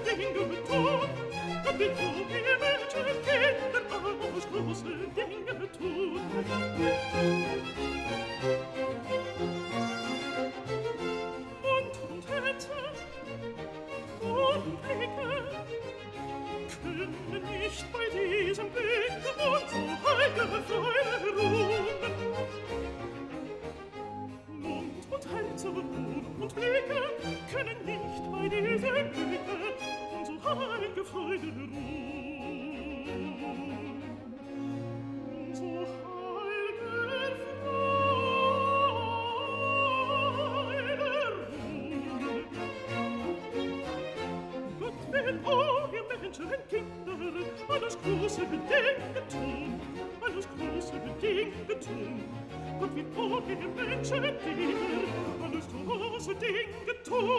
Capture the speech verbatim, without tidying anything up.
Dinge tun. Gott wird so viele Menschen kennen, alles große Dinge tun. Und Tänze und Blicke können nicht bei diesem Blick und so heile Freude ruhen. Mund und Tänze und Mund und Blicke können nicht bei diesem Blick und so heile Freude ruhen. So heile Freude ruhen. Gott will auch ihr Menschen, Kinder, alles große Dinge tun, alles große Dinge tun. Gott will auch ihr Menschen, Kinder, alles große Dinge tun.